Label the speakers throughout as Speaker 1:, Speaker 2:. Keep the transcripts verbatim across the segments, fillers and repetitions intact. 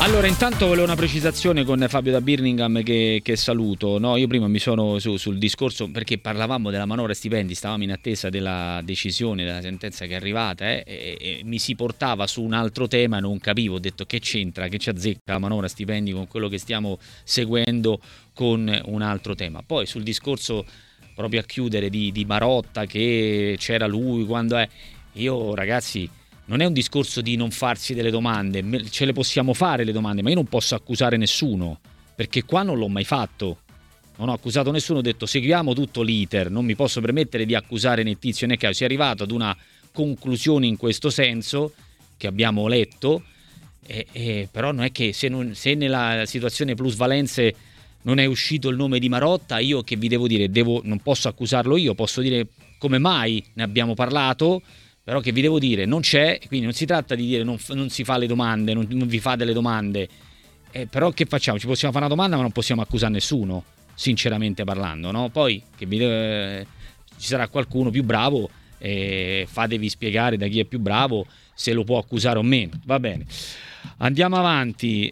Speaker 1: Allora, intanto volevo una precisazione con Fabio da Birmingham che, che saluto. No, io prima mi sono su, sul discorso, perché parlavamo della manovra stipendi, stavamo in attesa della decisione, della sentenza che è arrivata eh, e, e mi si portava su un altro tema, non capivo, ho detto che c'entra, che ci azzecca la manovra stipendi con quello che stiamo seguendo con un altro tema. Poi sul discorso proprio a chiudere di, di Marotta, che c'era lui quando è... Io ragazzi... Non è un discorso di non farsi delle domande, ce le possiamo fare le domande, ma io non posso accusare nessuno, perché qua non l'ho mai fatto. Non ho accusato nessuno, ho detto seguiamo tutto l'iter, non mi posso permettere di accusare né Tizio né Caio. Si è arrivato ad una conclusione in questo senso, che abbiamo letto, e, e, però non è che se, non, se nella situazione plusvalenze non è uscito il nome di Marotta, io che vi devo dire, devo, non posso accusarlo io, posso dire come mai ne abbiamo parlato. Però che vi devo dire, non c'è, quindi non si tratta di dire non, non si fa le domande, non, non vi fa delle domande, eh, però che facciamo? Ci possiamo fare una domanda ma non possiamo accusare nessuno, sinceramente parlando, no? Poi che vi deve, eh, ci sarà qualcuno più bravo, eh, fatevi spiegare da chi è più bravo se lo può accusare o meno, va bene. Andiamo avanti,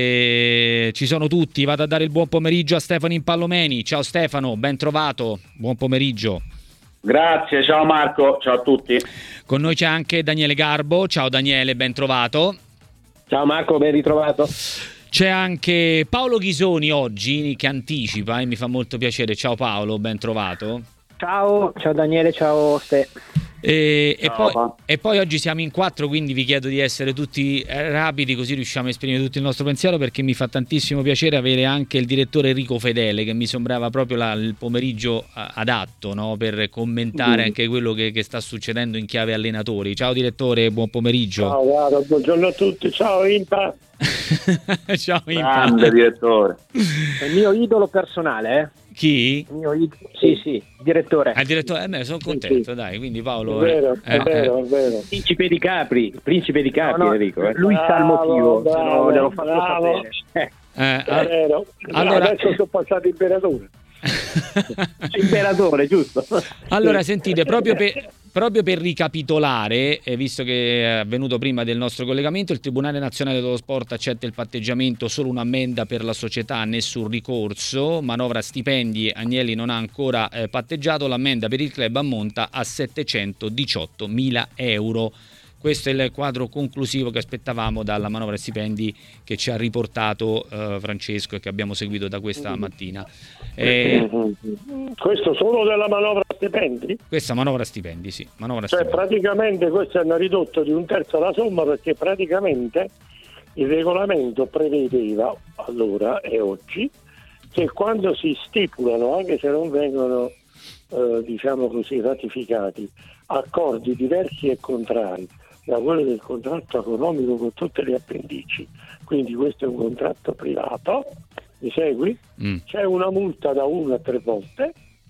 Speaker 1: eh, ci sono tutti, vado a dare il buon pomeriggio a Stefano Impallomeni. Ciao Stefano, ben trovato, buon pomeriggio.
Speaker 2: Grazie, ciao Marco, ciao a tutti.
Speaker 1: Con noi c'è anche Daniele Garbo. Ciao Daniele, ben trovato.
Speaker 3: Ciao Marco, ben ritrovato.
Speaker 1: C'è anche Paolo Ghisoni oggi che anticipa e mi fa molto piacere. Ciao Paolo, ben trovato.
Speaker 3: Ciao, ciao Daniele, ciao Ste.
Speaker 1: E, e,
Speaker 2: Ciao,
Speaker 1: poi, e poi oggi siamo in quattro, quindi vi chiedo di essere tutti rapidi così riusciamo a esprimere tutto il nostro pensiero, perché mi fa tantissimo piacere avere anche il direttore Enrico Fedele, che mi sembrava proprio la, il pomeriggio adatto, no? Per commentare mm. anche quello che, che sta succedendo in chiave allenatori. Ciao direttore, buon pomeriggio.
Speaker 4: Ciao, guarda, buongiorno a tutti, ciao Impa.
Speaker 1: Ciao Impa.
Speaker 2: Grande direttore.
Speaker 3: È il mio idolo personale, eh?
Speaker 1: Chi?
Speaker 3: Il mio id- sì, sì, direttore.
Speaker 1: Ah, il direttore, eh, beh, sono contento, sì, sì. Dai, quindi Paolo...
Speaker 4: È vero,
Speaker 1: eh,
Speaker 4: è vero,
Speaker 1: eh.
Speaker 4: è vero.
Speaker 3: Principe di Capri, principe di Capri,
Speaker 4: no, no,
Speaker 3: Enrico. Eh. Lui bravo, sa il motivo,
Speaker 4: bravo,
Speaker 3: gliel'ho fatto
Speaker 4: bravo.
Speaker 3: sapere. Eh.
Speaker 1: Eh,
Speaker 4: È vero.
Speaker 1: allora...
Speaker 4: Adesso sono passato imperatore.
Speaker 3: Imperatore, giusto?
Speaker 1: Allora sentite, proprio per, proprio per ricapitolare, eh, visto che è avvenuto prima del nostro collegamento, il Tribunale Nazionale dello Sport accetta il patteggiamento, solo un'ammenda per la società, nessun ricorso. Manovra stipendi, Agnelli non ha ancora eh, patteggiato, l'ammenda per il club ammonta a settecentodiciottomila euro. Questo è il quadro conclusivo che aspettavamo dalla manovra stipendi che ci ha riportato eh, Francesco e che abbiamo seguito da questa mattina. Eh,
Speaker 4: Questo solo della manovra stipendi?
Speaker 1: Questa manovra stipendi, sì. Manovra
Speaker 4: Cioè
Speaker 1: stipendi.
Speaker 4: praticamente questo hanno ridotto di un terzo la somma, perché praticamente il regolamento prevedeva allora e oggi che quando si stipulano, anche se non vengono eh, diciamo così ratificati, accordi diversi e contrari da quello del contratto economico con tutte le appendici, quindi questo è un contratto privato, mi segui? Mm. C'è una multa da una a tre volte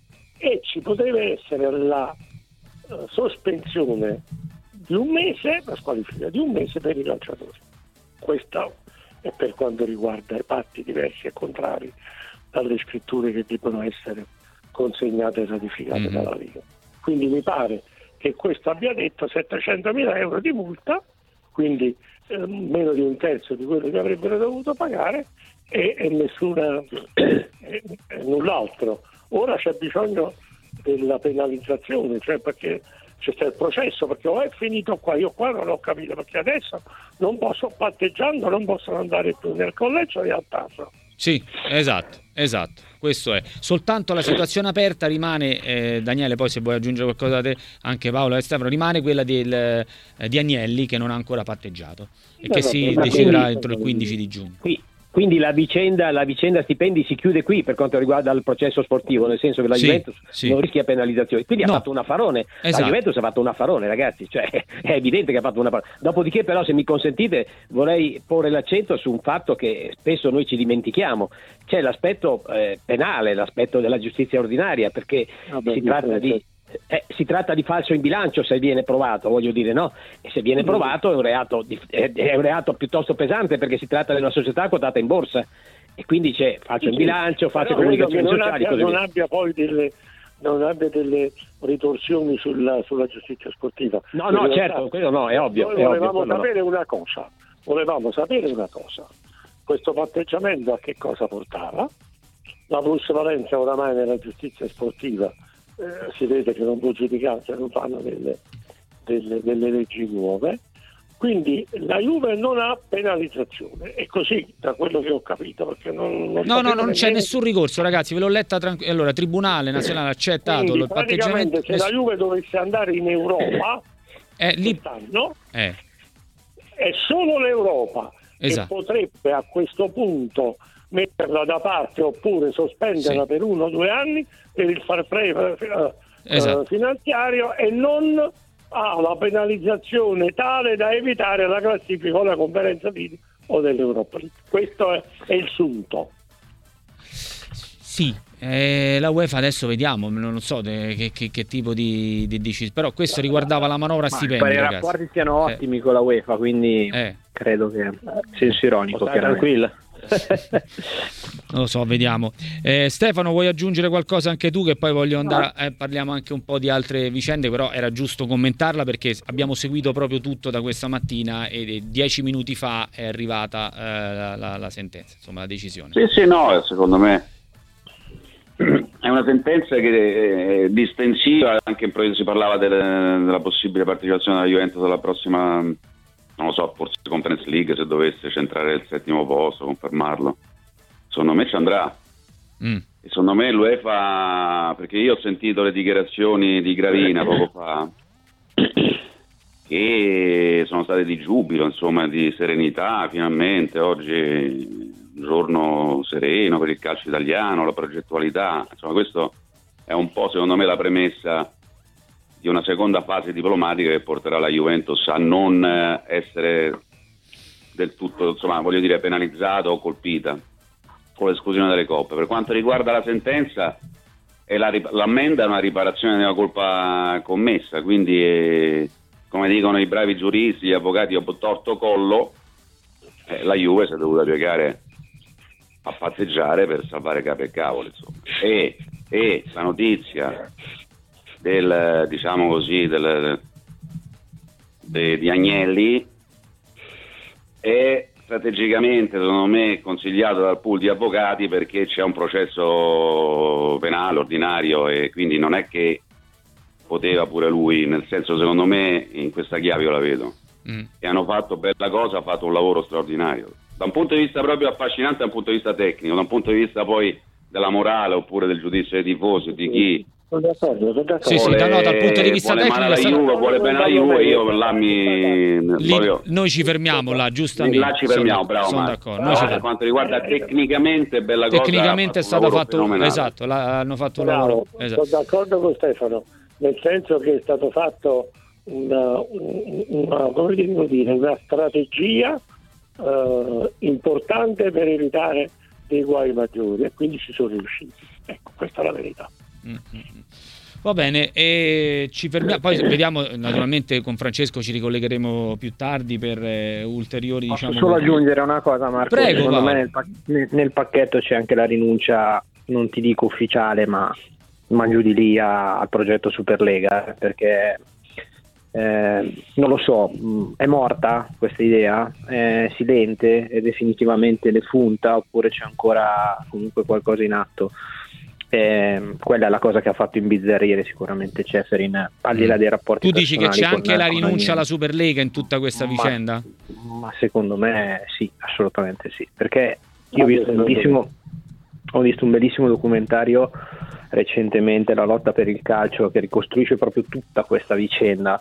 Speaker 4: e ci potrebbe essere la uh, sospensione di un mese, la squalifica di un mese per i calciatori. Questo è per quanto riguarda i patti diversi e contrari dalle scritture che devono essere consegnate e ratificate mm-hmm. dalla Liga. Quindi mi pare che questo abbia detto settecentomila euro di multa, quindi eh, meno di un terzo di quello che avrebbero dovuto pagare, e, e nessuna e, e null'altro. Ora c'è bisogno della penalizzazione, cioè perché c'è stato il processo, perché o è finito qua, io qua non ho capito, perché adesso non posso, patteggiando non possono andare più nel collegio di Altaso.
Speaker 1: Sì, esatto, esatto, questo è. Soltanto la situazione aperta rimane, eh, Daniele, poi se vuoi aggiungere qualcosa da te, anche Paolo e Stefano, rimane quella del, eh, di Agnelli, che non ha ancora patteggiato e che si deciderà entro il quindici di giugno.
Speaker 3: Qui. Quindi la vicenda, la vicenda stipendi si chiude qui per quanto riguarda il processo sportivo, nel senso che la sì, Juventus sì. non rischia penalizzazioni. Quindi no. ha fatto un affarone. Esatto. La Juventus ha fatto un affarone, ragazzi, cioè è evidente che ha fatto un affarone. Dopodiché però, se mi consentite, vorrei porre l'accento su un fatto che spesso noi ci dimentichiamo. C'è l'aspetto eh, penale, l'aspetto della giustizia ordinaria, perché Vabbè, si tratta di... Eh, si tratta di falso in bilancio se viene provato, voglio dire, no? E se viene provato è un reato di, è, è un reato piuttosto pesante, perché si tratta di una società quotata in borsa e quindi c'è falso in bilancio, false comunicazioni
Speaker 4: non
Speaker 3: sociali,
Speaker 4: abbia, non abbia poi delle non abbia delle ritorsioni sulla, sulla giustizia sportiva.
Speaker 3: No, no,
Speaker 4: in
Speaker 3: certo,
Speaker 4: realtà,
Speaker 3: quello no, è ovvio.
Speaker 4: Noi
Speaker 3: è
Speaker 4: volevamo
Speaker 3: ovvio,
Speaker 4: sapere
Speaker 3: no.
Speaker 4: una cosa, volevamo sapere una cosa. questo patteggiamento a che cosa portava? La plusvalenza oramai nella giustizia sportiva eh, si vede che non può giudicare se non fanno delle, delle, delle leggi nuove. Quindi la Juve non ha penalizzazione, è così da quello che ho capito, perché non, non
Speaker 1: no no non c'è nessun ricorso, ragazzi, ve l'ho letta tranqu- allora Tribunale Nazionale ha accettato
Speaker 4: quindi,
Speaker 1: il patteggiamento.
Speaker 4: Se la Juve dovesse andare in Europa
Speaker 1: eh, lì...
Speaker 4: quest'anno
Speaker 1: eh.
Speaker 4: è solo l'Europa
Speaker 1: esatto.
Speaker 4: che potrebbe a questo punto metterla da parte oppure sospenderla sì. per uno o due anni per il fair play uh, esatto. uh, finanziario, e non ha la penalizzazione tale da evitare la classifica o la conferenza video o dell'Europa League. Questo è, è il sunto.
Speaker 1: Sì, eh, la UEFA adesso vediamo, non so de, che, che, che tipo di, di decisione, però questo riguardava la manovra stipendi. Ma
Speaker 3: i rapporti siano ottimi eh. con la UEFA, quindi eh. credo che senso ironico.
Speaker 2: Tranquilla.
Speaker 1: Non lo so, vediamo. eh, Stefano, vuoi aggiungere qualcosa anche tu, che poi voglio andare eh, parliamo anche un po' di altre vicende, però era giusto commentarla perché abbiamo seguito proprio tutto da questa mattina e dieci minuti fa è arrivata eh, la, la, la sentenza, insomma la decisione.
Speaker 2: Sì sì no, secondo me è una sentenza che è distensiva, anche si parlava delle, della possibile partecipazione della Juventus alla prossima, non lo so, forse Conference League, se dovesse centrare il settimo posto, confermarlo. Secondo me ci andrà. Mm. E secondo me l'UEFA, perché io ho sentito le dichiarazioni di Gravina poco fa, che sono state di giubilo, insomma, di serenità, finalmente, oggi un giorno sereno per il calcio italiano, la progettualità, insomma questo è un po' secondo me la premessa di una seconda fase diplomatica che porterà la Juventus a non essere del tutto, insomma, voglio dire, penalizzata o colpita con l'esclusione delle coppe. Per quanto riguarda la sentenza, è la, l'ammenda è una riparazione della colpa commessa, quindi è, come dicono i bravi giuristi, gli avvocati a torto collo, eh, la Juve si è dovuta piegare a patteggiare per salvare capo e cavolo, insomma. E, e la notizia del, diciamo così, del, de, di Agnelli è strategicamente, secondo me, consigliato dal pool di avvocati, perché c'è un processo penale ordinario e quindi non è che poteva pure lui, nel senso, secondo me in questa chiave io la vedo. Mm. E hanno fatto bella cosa, ha fatto un lavoro straordinario da un punto di vista proprio affascinante, da un punto di vista tecnico, da un punto di vista poi della morale oppure del giudizio dei tifosi, di chi
Speaker 4: sono d'accordo, sono d'accordo.
Speaker 1: Sì, sì,
Speaker 2: vuole,
Speaker 1: no, dal punto di vista
Speaker 2: vuole
Speaker 1: tecnico
Speaker 2: male la Juve, vuole bene la Juve, io là mi
Speaker 1: Lì,
Speaker 2: voglio...
Speaker 1: noi ci fermiamo là, giustamente.
Speaker 2: Là ci fermiamo,
Speaker 1: sono,
Speaker 2: bravo.
Speaker 1: Sono
Speaker 2: Ma
Speaker 1: d'accordo.
Speaker 2: no, per quanto riguarda tecnicamente bella cosa,
Speaker 1: tecnicamente è stato fatto,
Speaker 2: fenomenale.
Speaker 1: esatto, la, hanno fatto un
Speaker 4: bravo,
Speaker 1: lavoro. Esatto.
Speaker 4: Sono d'accordo con Stefano, nel senso che è stato fatto una, una, come devo dire, una strategia Uh, importante per evitare dei guai maggiori, e quindi ci sono riusciti. Ecco, questa è la verità.
Speaker 1: Mm-hmm. Va bene, e ci fermiamo, poi vediamo, naturalmente con Francesco ci ricollegheremo più tardi per eh, ulteriori.
Speaker 3: Posso
Speaker 1: diciamo,
Speaker 3: solo aggiungere una cosa, Marco?
Speaker 1: Prego,
Speaker 3: secondo
Speaker 1: va.
Speaker 3: me nel, pac- nel pacchetto c'è anche la rinuncia, non ti dico ufficiale, ma, ma giù di lì a, al progetto Superlega, perché Eh, non lo so, è morta questa idea, è silente, è definitivamente defunta, oppure c'è ancora comunque qualcosa in atto? Eh, quella è la cosa che ha fatto imbizzarrire sicuramente Ceferin, al di là dei rapporti.
Speaker 1: Tu dici che c'è
Speaker 3: con,
Speaker 1: anche la rinuncia
Speaker 3: la
Speaker 1: alla Superlega in tutta questa
Speaker 3: ma,
Speaker 1: vicenda?
Speaker 3: Ma secondo me sì, assolutamente sì, perché io ho visto un bellissimo, ho visto un bellissimo documentario recentemente, La lotta per il calcio, che ricostruisce proprio tutta questa vicenda.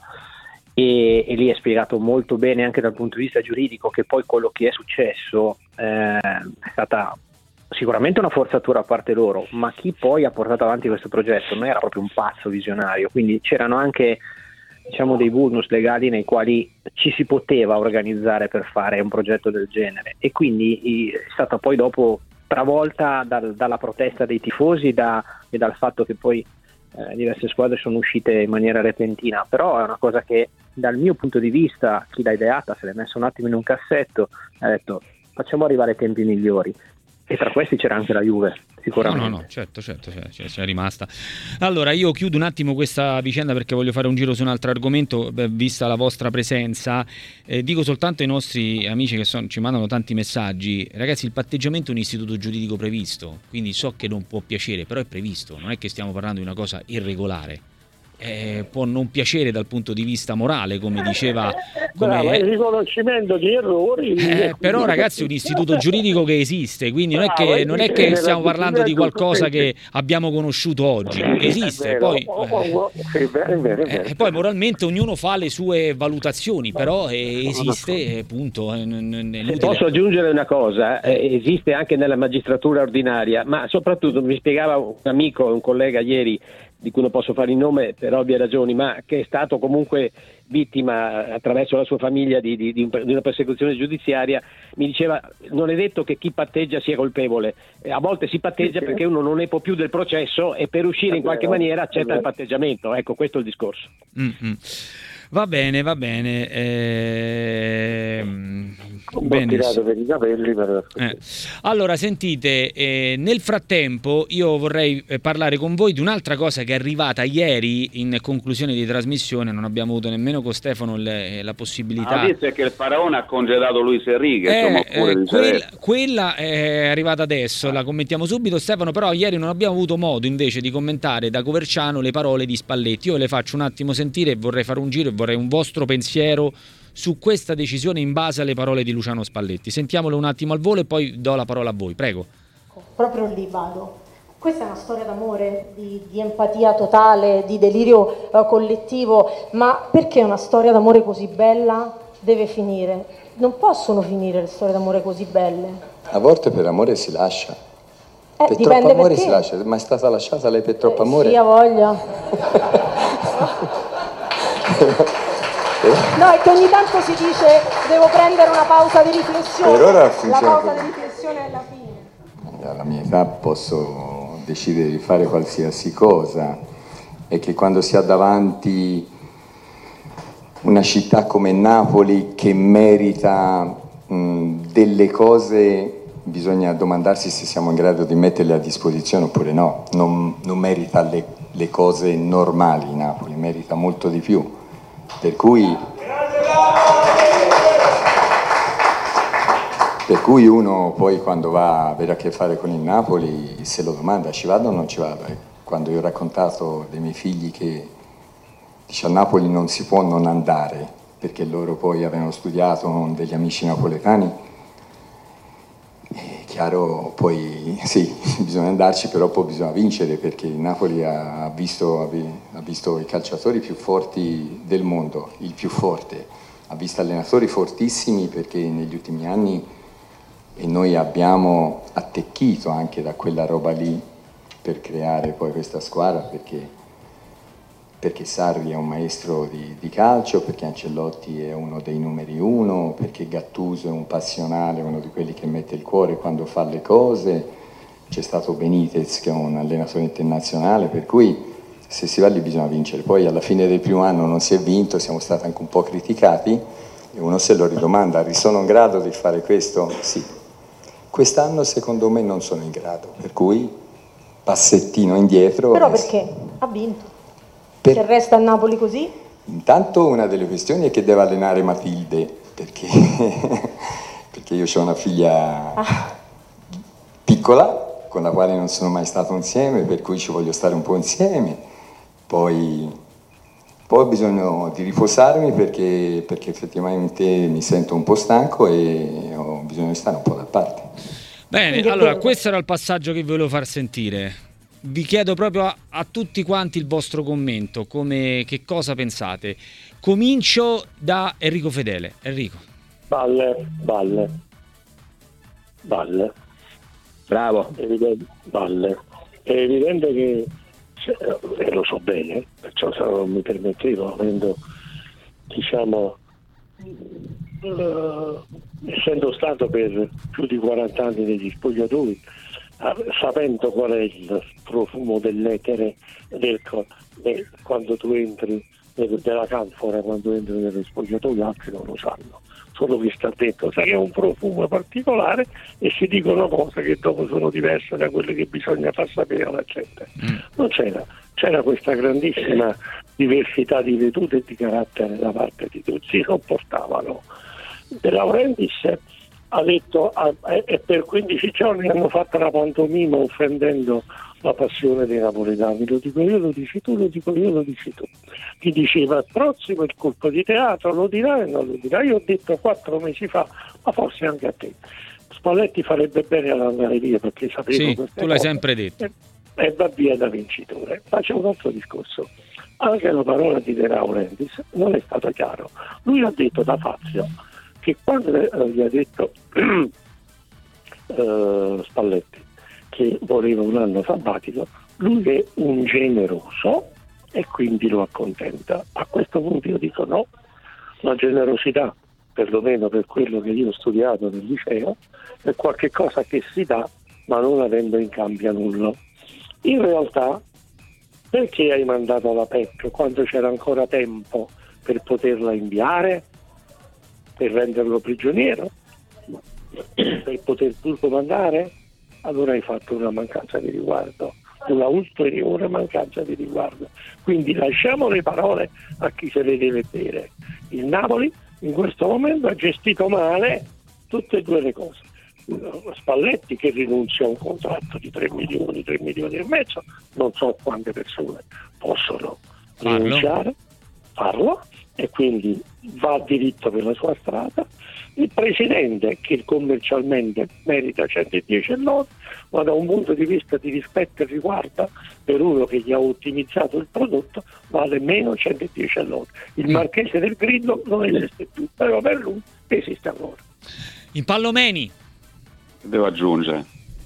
Speaker 3: E, e lì è spiegato molto bene anche dal punto di vista giuridico che poi quello che è successo eh, è stata sicuramente una forzatura a parte loro, ma chi poi ha portato avanti questo progetto non era proprio un pazzo visionario, quindi c'erano anche, diciamo, dei vulnus legali nei quali ci si poteva organizzare per fare un progetto del genere, e quindi è stata poi dopo travolta dal, dalla protesta dei tifosi da, e dal fatto che poi eh, diverse squadre sono uscite in maniera repentina. Però è una cosa che dal mio punto di vista chi l'ha ideata se l'è messa un attimo in un cassetto, ha detto facciamo arrivare ai tempi migliori, e tra questi c'era anche la Juve, sicuramente.
Speaker 1: No, no, no, certo, certo, c'è, c'è rimasta. Allora, io chiudo un attimo questa vicenda perché voglio fare un giro su un altro argomento, beh, vista la vostra presenza. Eh, dico soltanto ai nostri amici che son, ci mandano tanti messaggi, ragazzi, il patteggiamento è un istituto giuridico previsto, quindi so che non può piacere, però è previsto, non è che stiamo parlando di una cosa irregolare. Eh, può non piacere dal punto di vista morale, come diceva, come
Speaker 4: Bravo, il riconoscimento di errori,
Speaker 1: eh, però ragazzi, è un istituto giuridico che esiste, quindi non è che, non è che stiamo parlando di qualcosa che abbiamo conosciuto oggi, esiste. Poi, eh, poi moralmente ognuno fa le sue valutazioni, però eh, esiste, punto. È
Speaker 3: Posso aggiungere una cosa, eh, esiste anche nella magistratura ordinaria, ma soprattutto mi spiegava un amico, un collega ieri, di cui non posso fare il nome per ovvie ragioni, ma che è stato comunque vittima attraverso la sua famiglia di, di, di una persecuzione giudiziaria, mi diceva non è detto che chi patteggia sia colpevole, a volte si patteggia perché uno non ne può più del processo e per uscire in qualche maniera accetta il patteggiamento, ecco, questo è il discorso.
Speaker 1: Mm-hmm. Va bene, va bene. Ehm...
Speaker 4: Un po' tirato per i capelli, però.
Speaker 1: Eh. Allora, sentite, eh, nel frattempo io vorrei eh, parlare con voi di un'altra cosa che è arrivata ieri in conclusione di trasmissione. Non abbiamo avuto nemmeno con Stefano le, la possibilità.
Speaker 2: La notizia è che il Faraone ha congedato Luis Enrique,
Speaker 1: eh,
Speaker 2: insomma, pure
Speaker 1: eh,
Speaker 2: di
Speaker 1: quella, quella è arrivata adesso, la commentiamo subito, Stefano, però ieri non abbiamo avuto modo invece di commentare da Coverciano le parole di Spalletti. Io le faccio un attimo sentire e vorrei fare un giro e vorrei un vostro pensiero su questa decisione in base alle parole di Luciano Spalletti. Sentiamolo un attimo al volo e poi do la parola a voi, prego.
Speaker 5: Proprio lì vado. Questa è una storia d'amore, di, di empatia totale, di delirio uh, collettivo, ma perché una storia d'amore così bella deve finire? Non possono finire le storie d'amore così belle.
Speaker 6: A volte per amore si lascia.
Speaker 5: Eh,
Speaker 6: per
Speaker 5: dipende
Speaker 6: troppo amore
Speaker 5: perché.
Speaker 6: si lascia, ma è stata lasciata lei per troppo
Speaker 5: eh,
Speaker 6: amore?
Speaker 5: Sì, ha voglia. No, è che ogni tanto si dice devo prendere una pausa di riflessione.
Speaker 6: Per ora
Speaker 5: la
Speaker 6: funziona
Speaker 5: pausa
Speaker 6: così.
Speaker 5: di riflessione è alla fine.
Speaker 6: Alla mia età posso decidere di fare qualsiasi cosa, e che quando si ha davanti una città come Napoli che merita mh, delle cose, bisogna domandarsi se siamo in grado di metterle a disposizione oppure no. Non, non merita le, le cose normali Napoli, merita molto di più. Per cui, per cui uno poi quando va a avere a che fare con il Napoli se lo domanda, ci vado o non ci vado? E quando io ho raccontato dei miei figli che dice, a Napoli non si può non andare, perché loro poi avevano studiato con degli amici napoletani, è chiaro, poi sì, bisogna andarci, però poi bisogna vincere, perché il Napoli ha visto, ha visto i calciatori più forti del mondo, il più forte, ha visto allenatori fortissimi, perché negli ultimi anni e noi abbiamo attecchito anche da quella roba lì per creare poi questa squadra, perché, perché Sarri è un maestro di, di calcio, perché Ancelotti è uno dei numeri uno, perché Gattuso è un passionale, uno di quelli che mette il cuore quando fa le cose, c'è stato Benitez che è un allenatore internazionale, per cui se si va lì bisogna vincere. Poi alla fine del primo anno non si è vinto, siamo stati anche un po' criticati e uno se lo ridomanda, sono in grado di fare questo? Sì. Quest'anno secondo me non sono in grado, per cui passettino indietro.
Speaker 5: Però perché? Ha vinto.
Speaker 6: Per...
Speaker 5: Se resta a Napoli così?
Speaker 6: Intanto una delle questioni è che deve allenare Matilde, perché, perché io ho una figlia ah. piccola, con la quale non sono mai stato insieme, per cui ci voglio stare un po' insieme. Poi, poi ho bisogno di riposarmi perché, perché effettivamente mi sento un po' stanco e ho bisogno di stare un po' da parte.
Speaker 1: Bene, allora questo era il passaggio che volevo far sentire. Vi chiedo proprio a, a tutti quanti il vostro commento, come, che cosa pensate. Comincio da Enrico Fedele. Enrico.
Speaker 4: Balle, balle, balle.
Speaker 3: Bravo.
Speaker 4: Evidente, balle. È evidente che, e lo so bene, perciò non mi permettevo, avendo, diciamo, uh, essendo stato per più di quaranta anni negli spogliatoi, sapendo qual è il profumo dell'etere del, del, quando tu entri della canfora, quando entri nello spogliatoio, altri non lo sanno, solo che sta detto, sai che è un profumo particolare e si dicono cose che dopo sono diverse da quelle che bisogna far sapere alla gente. Mm. Non c'era, c'era questa grandissima diversità di vedute e di carattere da parte di tutti, si sopportavano. De Laurentiis ha detto e per quindici giorni hanno fatto la pantomima offendendo la passione dei napoletani, lo dico io, lo dici tu, lo dico io, lo dici tu. Chi diceva il prossimo il colpo di teatro lo dirà e non lo dirà. Io ho detto quattro mesi fa, ma forse anche a te, Spalletti farebbe bene ad andare via perché sapevo
Speaker 1: sì,
Speaker 4: queste
Speaker 1: tu l'hai
Speaker 4: cose,
Speaker 1: sempre detto
Speaker 4: e, e va via da vincitore. Ma c'è un altro discorso, anche la parola di De Laurentiis non è stata chiaro. Lui ha detto da Fazio che quando eh, gli ha detto uh, Spalletti che voleva un anno sabbatico, lui è un generoso e quindi lo accontenta. A questo punto io dico no, la generosità, perlomeno per quello che io ho studiato nel liceo, è qualche cosa che si dà ma non avendo in cambio nulla. In realtà, perché hai mandato la Pecco quando c'era ancora tempo per poterla inviare? Per renderlo prigioniero? Per poter pur comandare? Allora hai fatto una mancanza di riguardo, una ulteriore mancanza di riguardo. Quindi lasciamo le parole a chi se le deve bere. Il Napoli in questo momento ha gestito male tutte e due le cose. Spalletti che rinuncia a un contratto di tre milioni, tre milioni e mezzo, non so quante persone possono farlo. rinunciare, farlo, e quindi va diritto per la sua strada. Il presidente che commercialmente merita centodieci e lode, ma da un punto di vista di rispetto e riguardo per uno che gli ha ottimizzato il prodotto vale meno centodieci e lode. Il Marchese del Grillo non esiste più, però per lui esiste ancora.
Speaker 1: In Pallomeni
Speaker 2: devo aggiungere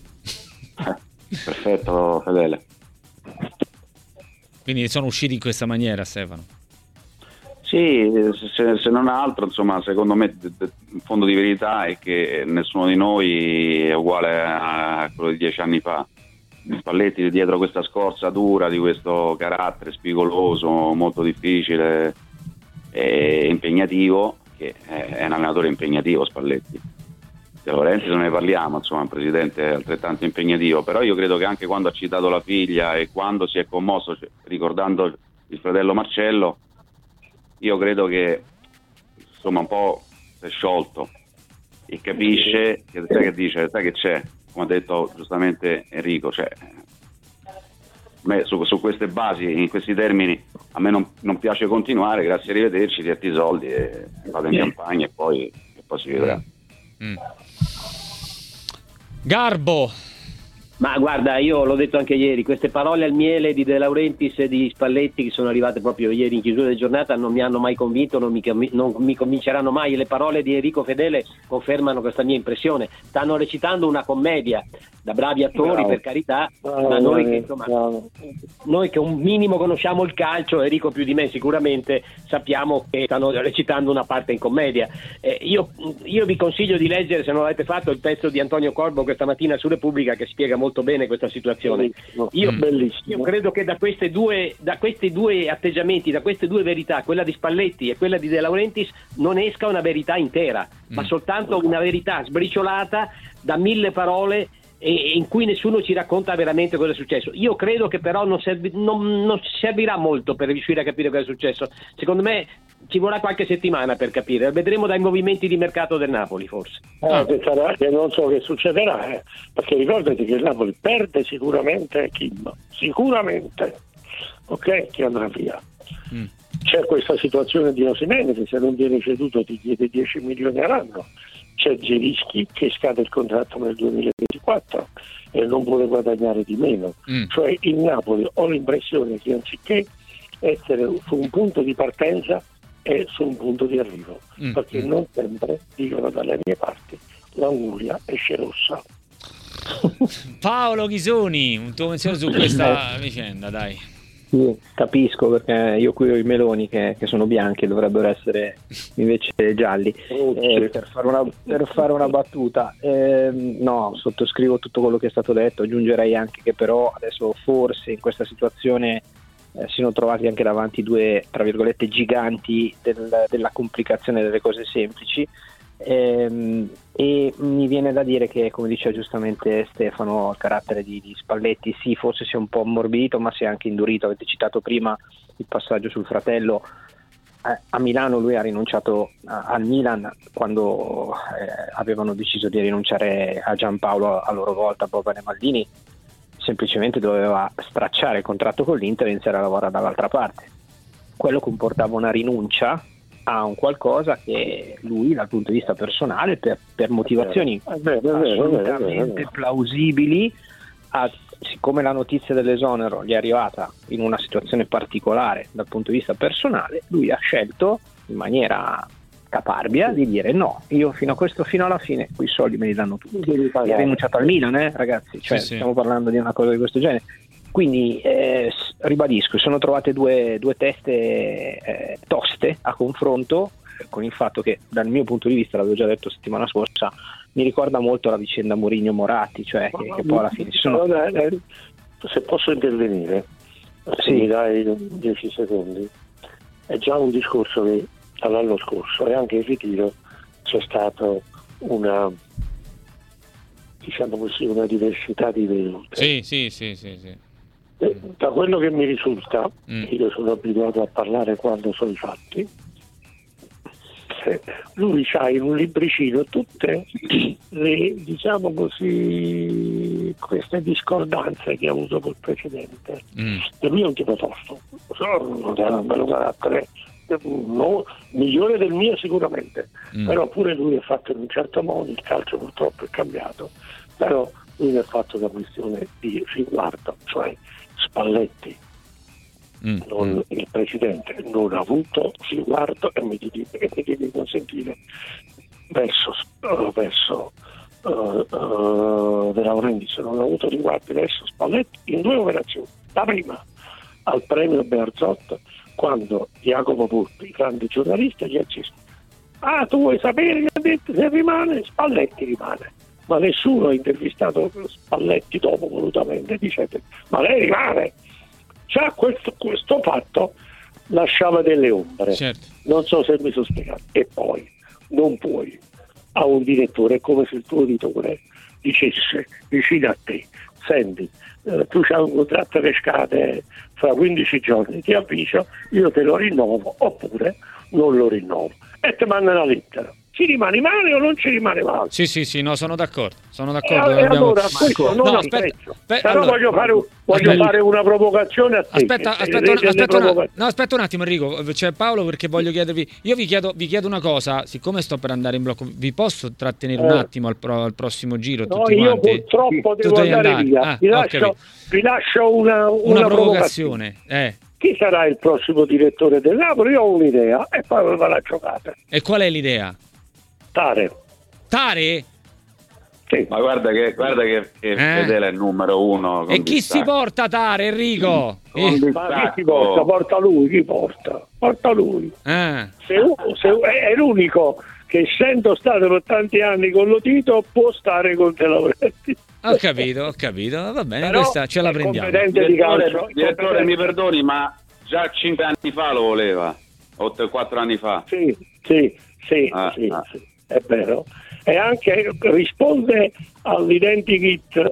Speaker 2: perfetto Fedele,
Speaker 1: quindi sono usciti in questa maniera, Stefano.
Speaker 2: Sì, se, se non altro, insomma, secondo me il fondo di verità è che nessuno di noi è uguale a quello di dieci anni fa. Spalletti dietro questa scorza dura, di questo carattere spigoloso, molto difficile e impegnativo, che è un allenatore impegnativo Spalletti. De Laurentiis non ne parliamo, insomma, un presidente altrettanto impegnativo, però io credo che anche quando ha citato la figlia e quando si è commosso ricordando il fratello Marcello, io credo che insomma un po' si è sciolto e capisce che, sai che dice, sai che c'è, come ha detto giustamente Enrico, cioè, me, su, su queste basi, in questi termini, a me non, non piace continuare, grazie, arrivederci, tirati i soldi e vado in campagna e poi, e poi si vedrà.
Speaker 1: Mm. Garbo.
Speaker 3: Ma guarda, io l'ho detto anche ieri, queste parole al miele di De Laurentiis e di Spalletti che sono arrivate proprio ieri in chiusura di giornata non mi hanno mai convinto, non mi, non mi convinceranno mai. Le parole di Enrico Fedele confermano questa mia impressione. Stanno recitando una commedia da bravi attori, bravo, per carità, bravo, ma noi che, insomma, noi che un minimo conosciamo il calcio, Enrico più di me sicuramente, sappiamo che stanno recitando una parte in commedia. Eh, io, io vi consiglio di leggere, se non l'avete fatto, il pezzo di Antonio Corbo questa mattina su Repubblica che spiega molto molto bene questa situazione. Io, io credo che da queste due da questi due atteggiamenti, da queste due verità, quella di Spalletti e quella di De Laurentiis, non esca una verità intera, mm. ma soltanto una verità sbriciolata da mille parole e in cui nessuno ci racconta veramente cosa è successo. Io credo che però non, servi, non, non servirà molto per riuscire a capire cosa è successo. Secondo me ci vorrà qualche settimana per capire, vedremo dai movimenti di mercato del Napoli forse.
Speaker 4: Eh, che, sarà, che non so che succederà, eh, perché ricordati che il Napoli perde sicuramente Kim, sicuramente, ok, che andrà via. Mm. C'è questa situazione di Osimhen che se non viene ceduto ti chiede dieci milioni all'anno. C'è Zelinski che scade il contratto nel duemilaventiquattro e non vuole guadagnare di meno. Mm. Cioè il Napoli, ho l'impressione che anziché essere su un punto di partenza è su un punto di arrivo, mm. perché mm. non sempre, dicono dalle mie parti, l'Anguria esce rossa.
Speaker 1: Paolo Ghisoni, un tuo pensiero su questa vicenda, dai.
Speaker 7: Sì, capisco, perché io qui ho i meloni che, che sono bianchi e dovrebbero essere invece gialli. Eh, per, fare una, per fare una battuta, eh, no, sottoscrivo tutto quello che è stato detto, aggiungerei anche che però adesso forse in questa situazione eh, si sono trovati anche davanti due, tra virgolette, giganti del, della complicazione delle cose semplici. ehm, e mi viene da dire che, come diceva giustamente Stefano, il carattere di, di Spalletti sì, forse si è un po' ammorbidito, ma si è anche indurito. Avete citato prima il passaggio sul fratello. A Milano lui ha rinunciato al Milan quando eh, avevano deciso di rinunciare a Giampaolo a loro volta, Boban e Maldini. Semplicemente doveva stracciare il contratto con l'Inter e iniziare a lavorare dall'altra parte. Quello comportava una rinuncia a un qualcosa che lui, dal punto di vista personale, per, per motivazioni assolutamente plausibili, ha, siccome la notizia dell'esonero gli è arrivata in una situazione particolare dal punto di vista personale, lui ha scelto in maniera caparbia di dire no, io fino a questo, fino alla fine quei soldi me li danno tutti. E ha rinunciato al Milan, eh, ragazzi, cioè, sì, stiamo sì. parlando di una cosa di questo genere. Quindi eh, ribadisco, sono trovate due, due teste eh, toste a confronto, con il fatto che dal mio punto di vista, l'avevo già detto settimana scorsa, mi ricorda molto la vicenda Mourinho-Moratti, cioè che, che poi alla fine ci sono...
Speaker 4: Se posso intervenire, se sì. mi dai dieci secondi, è già un discorso che dall'anno scorso e anche in ritiro c'è stato una, diciamo così, una diversità di vedute.
Speaker 1: Sì, sì, sì, sì, sì.
Speaker 4: Da quello che mi risulta,
Speaker 1: mm.
Speaker 4: io sono abituato a parlare quando sono i fatti, lui c'ha in un libricino tutte le, diciamo così, queste discordanze che ha avuto col precedente.
Speaker 1: Mm.
Speaker 4: E lui è un tipo tosto, non ha un bello carattere, no, migliore del mio sicuramente, mm. però pure lui è fatto in un certo modo, il calcio purtroppo è cambiato, però lui è fatto una questione di riguardo, cioè Spalletti, mm. non, il presidente non ha avuto riguardo e mi devi, e mi devi consentire verso, uh, verso uh, uh, De Laurentiis non ha avuto riguardo verso Spalletti in due operazioni. La prima al premio Bearzot, quando Jacopo Pulpi, grande giornalista, gli ha chiesto: ah, tu vuoi sapere, gli ha detto, se rimane Spalletti rimane, ma nessuno ha intervistato Spalletti dopo volutamente dicendo ma lei rimane. Già questo, questo fatto lasciava delle ombre,
Speaker 1: certo.
Speaker 4: Non so se mi sono spiegato. E poi non puoi a un direttore, è come se il tuo editore dicesse vicino a te: senti, eh, tu c'hai un contratto che scade fra quindici giorni, ti avviso, io te lo rinnovo oppure non lo rinnovo, e ti manda una lettera. Ci rimane male o non ci rimane male?
Speaker 1: Sì, sì, sì, no, sono d'accordo. Sono d'accordo.
Speaker 4: E
Speaker 1: abbiamo...
Speaker 4: allora questo non
Speaker 1: no,
Speaker 4: aspetta,
Speaker 1: aspetta, aspetta,
Speaker 4: però
Speaker 1: allora,
Speaker 4: voglio fare, voglio
Speaker 1: aspetta,
Speaker 4: fare una provocazione a te.
Speaker 1: Aspetta, aspetta, un, aspetta, una, no, aspetta un attimo, Enrico. C'è Paolo, perché voglio chiedervi. Io vi chiedo, vi chiedo una cosa, siccome sto per andare in blocco, vi posso trattenere eh. un attimo al, pro, al prossimo giro?
Speaker 4: No,
Speaker 1: tutti
Speaker 4: io
Speaker 1: quanti?
Speaker 4: purtroppo
Speaker 1: tu
Speaker 4: devo andare
Speaker 1: andare.
Speaker 4: via.
Speaker 1: Ah,
Speaker 4: vi, lascio, vi lascio una, una,
Speaker 1: una
Speaker 4: provocazione.
Speaker 1: provocazione. Eh.
Speaker 4: Chi sarà il prossimo direttore del Napoli? Io ho un'idea e poi ve la giocate.
Speaker 1: E qual è l'idea?
Speaker 4: Tare.
Speaker 1: Tare?
Speaker 4: Sì.
Speaker 2: Ma guarda che, guarda che, che eh? Fedele è il numero uno.
Speaker 1: E chi distacco. Si porta Tare, Enrico?
Speaker 4: Eh. Ma chi si porta? Porta lui, chi porta? Porta lui.
Speaker 1: Eh.
Speaker 4: Se, se, è l'unico che, essendo stato per tanti anni con lo Tito, può stare con De Laurentiis.
Speaker 1: Ho capito, ho capito, va bene,
Speaker 4: però
Speaker 1: questa ce la prendiamo.
Speaker 4: Direttore,
Speaker 2: di calcio, direttore mi perdoni, ma già cinque anni fa lo voleva, o quattro anni fa.
Speaker 4: Sì, sì, sì,
Speaker 2: ah,
Speaker 4: sì,
Speaker 2: ah.
Speaker 4: sì, è vero. E anche risponde all'identikit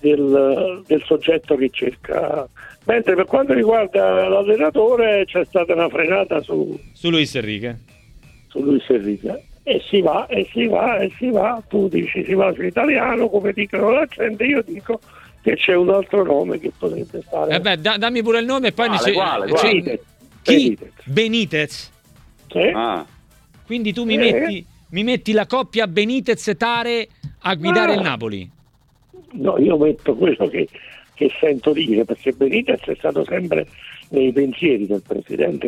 Speaker 4: del, del soggetto che cerca. Mentre per quanto riguarda l'allenatore c'è stata una frenata su,
Speaker 1: su Luis Enrique.
Speaker 4: Su Luis Enrique. E si va, e si va, e si va. Tu dici si va sull'italiano, come dicono la gente, io dico che c'è un altro nome che potrebbe stare.
Speaker 1: Eh beh, da, dammi pure il nome e poi
Speaker 2: quale,
Speaker 1: ne
Speaker 2: quale, quale?
Speaker 4: Benitez.
Speaker 1: Chi?
Speaker 4: Benitez.
Speaker 1: Benitez.
Speaker 4: Sì.
Speaker 2: Ah.
Speaker 1: Quindi tu mi,
Speaker 4: Eh.
Speaker 1: metti, mi metti la coppia Benitez-Tare a guidare
Speaker 4: Ah.
Speaker 1: il Napoli.
Speaker 4: No, io metto quello che, che sento dire, perché Benitez è stato sempre nei pensieri del presidente,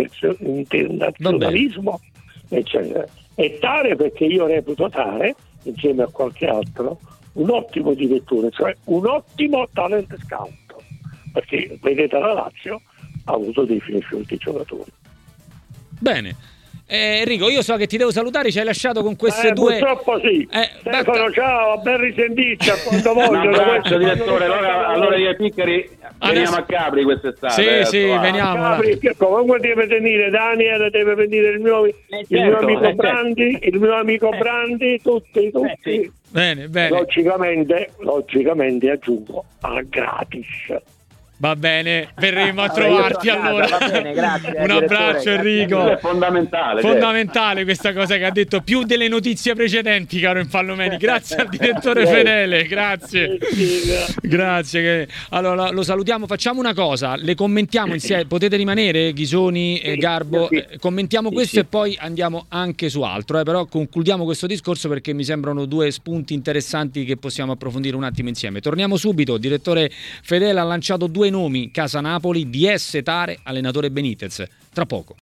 Speaker 4: nell'internazionalismo, eccetera. E Tare, perché io reputo Tare, insieme a qualche altro, un ottimo direttore, cioè un ottimo talent scout, perché vedete la Lazio ha avuto dei finisciuti giocatori.
Speaker 1: Bene. Eh, Enrico, io so che ti devo salutare, ci hai lasciato con queste
Speaker 4: eh,
Speaker 1: due.
Speaker 4: Purtroppo sì.
Speaker 1: Eh,
Speaker 4: Stefano,
Speaker 1: beh...
Speaker 4: ciao, ben risentirci a quando voglio.
Speaker 2: Un abbraccio, direttore. Allora, allora io e Piccari Veniamo a Capri quest'estate.
Speaker 1: Sì,
Speaker 2: eh,
Speaker 1: sì, veniamo.
Speaker 4: Capri, comunque deve venire Daniel, deve venire il mio, il
Speaker 3: certo,
Speaker 4: mio amico
Speaker 3: eh,
Speaker 4: Brandi, il mio amico
Speaker 3: Eh.
Speaker 4: Brandi, tutti, tutti.
Speaker 3: Eh, sì.
Speaker 1: Bene, bene.
Speaker 4: Logicamente, logicamente aggiungo a gratis.
Speaker 1: Va bene, verremo a
Speaker 3: Allora, io
Speaker 1: trovarti
Speaker 3: sono a casa,
Speaker 1: allora.
Speaker 3: va bene, grazie,
Speaker 1: Un
Speaker 3: direttore,
Speaker 1: abbraccio
Speaker 3: grazie.
Speaker 1: Enrico.
Speaker 2: È fondamentale.
Speaker 1: Fondamentale questa cosa che ha detto, più delle notizie precedenti, caro Infallomeni. Grazie al direttore Fedele, grazie. Grazie. Allora lo salutiamo, facciamo una cosa, le commentiamo insieme, potete rimanere Ghisoni e Garbo,
Speaker 3: sì.
Speaker 1: eh, commentiamo
Speaker 3: Sì,
Speaker 1: questo
Speaker 3: sì.
Speaker 1: e poi andiamo anche su altro, eh, però concludiamo questo discorso perché mi sembrano due spunti interessanti che possiamo approfondire un attimo insieme. Torniamo subito, il direttore Fedele ha lanciato due nomi, Casa Napoli, D S Tare, allenatore Benitez, tra poco.